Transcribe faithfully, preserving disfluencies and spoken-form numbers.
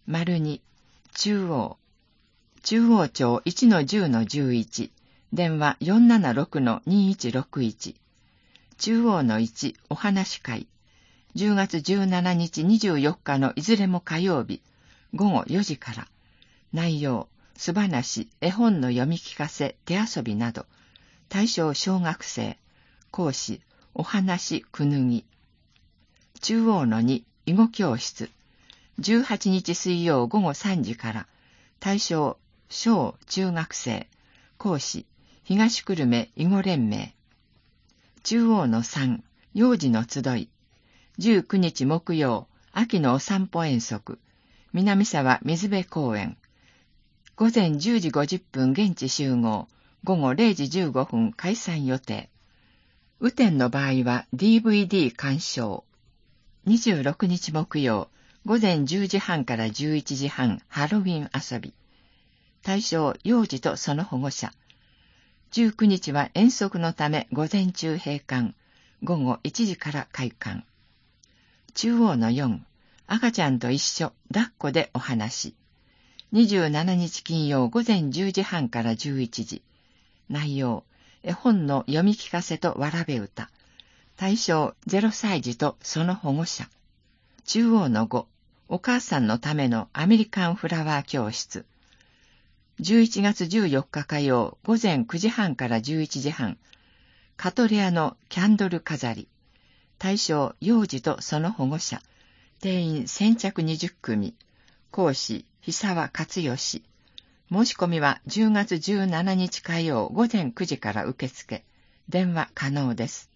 丸に、中央。中央町 いちのじゅうのじゅういち、電話 よんななろくのにいちろくいち。中央のいち、お話会。じゅうがつじゅうしちにちにじゅうよっかのいずれも火曜日、ごごよじから。内容、素話、絵本の読み聞かせ、手遊びなど。対象小学生。講師、お話くぬぎ。中央のに、囲碁教室。じゅうはちにち水曜ごごさんじから。対象小中学生。講師、東久留米囲碁連盟。中央のさん、幼児の集い。じゅうくにち木曜、秋のお散歩遠足。南沢水辺公園。午前じゅうじごじゅっぷん現地集合。午後れいじじゅうごふん開催予定。雨天の場合は ディーブイディー 鑑賞。にじゅうろくにち木曜、午前じゅうじはんからじゅういちじはんハロウィン遊び。対象幼児とその保護者。じゅうくにちは遠足のため午前中閉館。午後いちじから開館。中央のよん、赤ちゃんと一緒、抱っこでお話。にじゅうしちにち金曜午前じゅうじはんからじゅういちじ。内容、絵本の読み聞かせとわらべ歌。対象ゼロさい児とその保護者。中央のご、お母さんのためのアメリカンフラワー教室。じゅういちがつじゅうよっか火曜午前くじはんからじゅういちじはん。カトレアのキャンドル飾り。対象幼児とその保護者。定員先着にじゅっくみ。講師久沢勝義。申し込みはじゅうがつじゅうしちにち火曜午前くじから受付。電話可能です。